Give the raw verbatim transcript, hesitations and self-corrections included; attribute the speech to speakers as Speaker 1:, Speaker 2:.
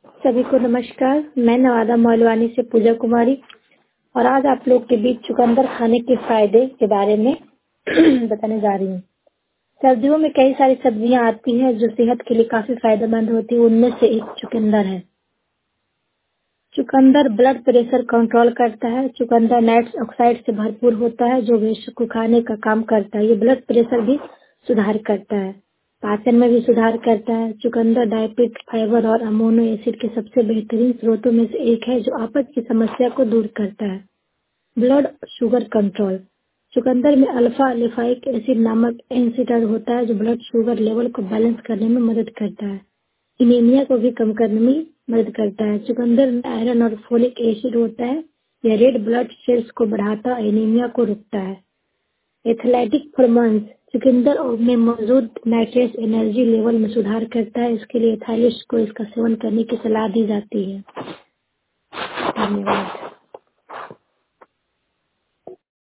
Speaker 1: सभी को नमस्कार। मैं नवादा मौलवानी से पूजा कुमारी और आज आप लोग के बीच चुकंदर खाने के फायदे के बारे में बताने जा रही हूँ। सर्दियों में कई सारी सब्जियां आती हैं जो सेहत के लिए काफी फायदेमंद होती है। उनमें से एक चुकंदर है। चुकंदर ब्लड प्रेशर कंट्रोल करता है। चुकंदर नाइट्रस ऑक्साइड से भरपूर होता है जो विष को खाने का काम करता है। ये ब्लड प्रेशर भी सुधार करता है, पाचन में भी सुधार करता है। चुकंदर डायबिट, फाइबर और अमीनो एसिड के सबसे बेहतरीन स्रोतों में से एक है जो आपत की समस्या को दूर करता है। Blood sugar control. चुकंदर में अल्फा लिफाइक एसिड नामक एंसीटर होता है जो ब्लड शुगर लेवल को बैलेंस करने में मदद करता है। इनेमिया को भी कम करने में मदद करता है। चुकंदर में आयरन और फोलिक एसिड होता है। यह रेड ब्लड सेल्स को बढ़ाता और एनीमिया को रोकता है। Athletic performance. चुकंदर में मौजूद नाइट्रेस एनर्जी लेवल में सुधार करता है। इसके लिए एथलीट्स को इसका सेवन करने की सलाह दी जाती है। धन्यवाद।